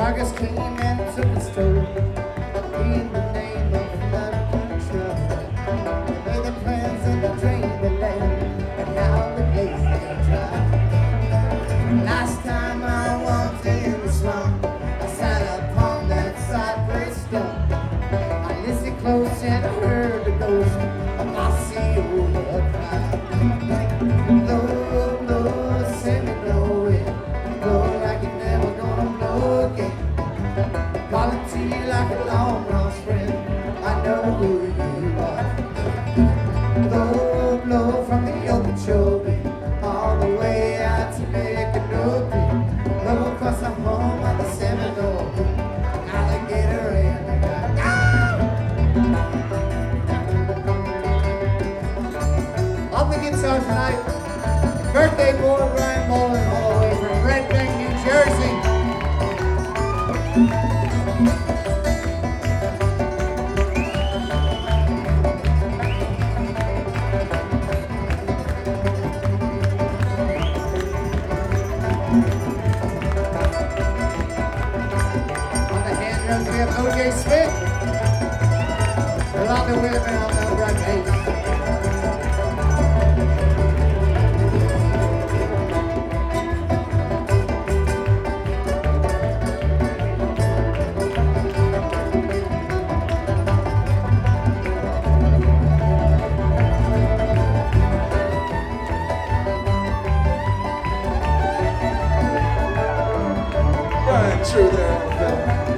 Marcus came and took his toll in the name of flood control. They made the plans and they drained the lake, and now the gate they dry. Last time I walked in the swamp, I sat upon that cypress stump. I listened close and I heard the ghost of my Seola cry. Blow, blow, send me nowhere. Blow like you're never gonna blow again. Calling to you like a long lost friend. I know who you are. Blow, blow from the Okeechobee all the way out to Micanopy. Blow across the home of the Seminole, alligator and the guy. On the guitar tonight, birthday boy Ryan Mullen, all the way from Red Bank, New Jersey. On the hand drums we have O.J. Smith. Rolando Whitman on the upright bass. True there, Phil.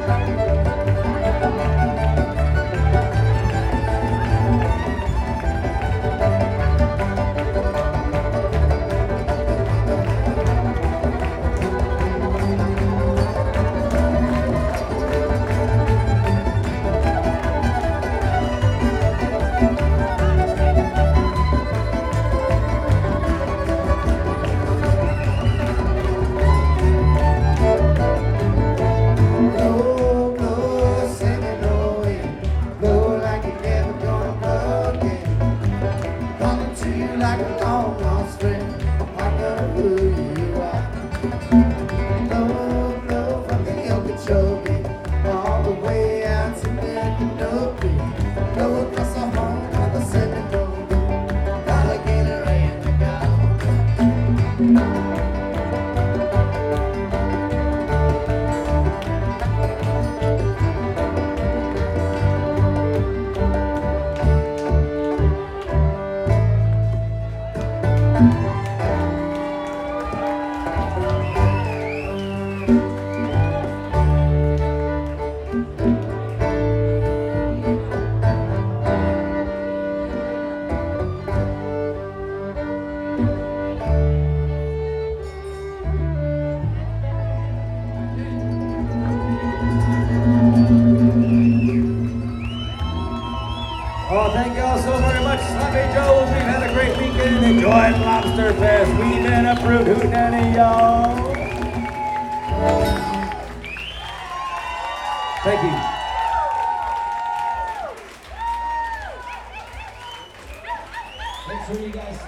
Like a long lost friend, I know who you are. Blow, blow from the Okeechobee all the way out to Micanopy. Blow across the home of the Seminole, alligator and the guy. Oh, thank you all so very much, Sloppy Joes. We've had a great weekend. Enjoyed Lobster Fest. We've been approved. Hootenanny, y'all. Thank you. Make sure you guys.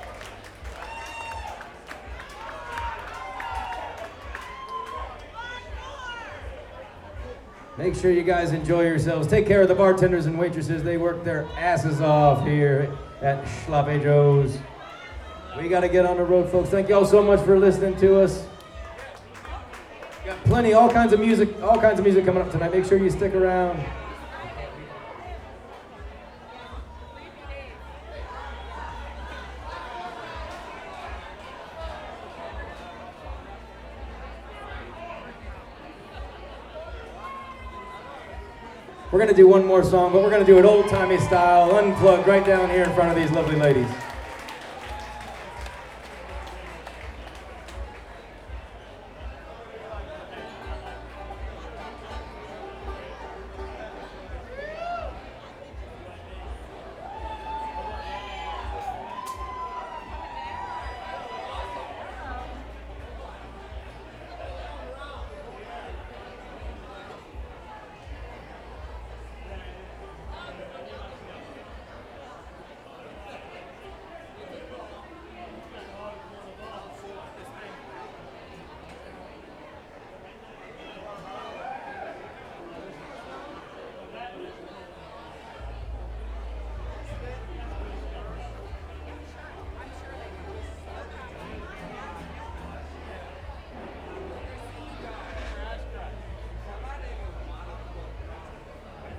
Make sure you guys enjoy yourselves. Take care of the bartenders and waitresses. They work their asses off here at Sloppy Joe's. We got to get on the road, folks. Thank you all so much for listening to us. Got plenty, all kinds of music coming up tonight. Make sure you stick around. We're going to do one more song, but we're going to do it old-timey style, unplugged, right down here in front of these lovely ladies.